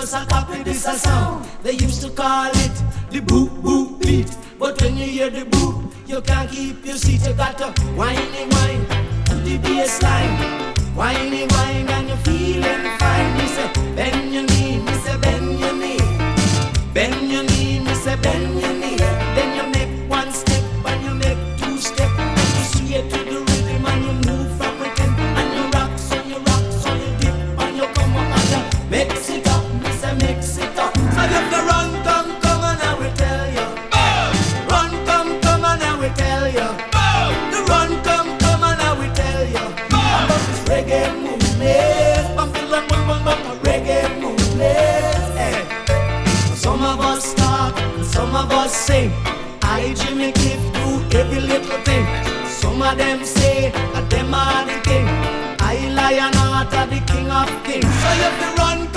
just a copy this a sound. They used to call it the boop boop beat, but when you hear the boop, you can't keep your seat. You got to whiny wine to the bass line, whiny wine and you're feeling fine. Me say bend your knee, me say bend your knee, bend your knee, me say bend your knee. Then you make one step and you make two step, and you sway to the rhythm and you move from within, and you rock so you dip and you come up and you mix it up, me say mix it up. So you have to run, come and I will tell you. Run, come and I will tell you. The run, come and I will tell you. About this reggae movement, bum, reggae movement. Hey. Some of us talk, some of us sing. I Jimmy Cliff do every little thing. Some of them say that them are the king. I Lionheart are the king of kings. So you have to run.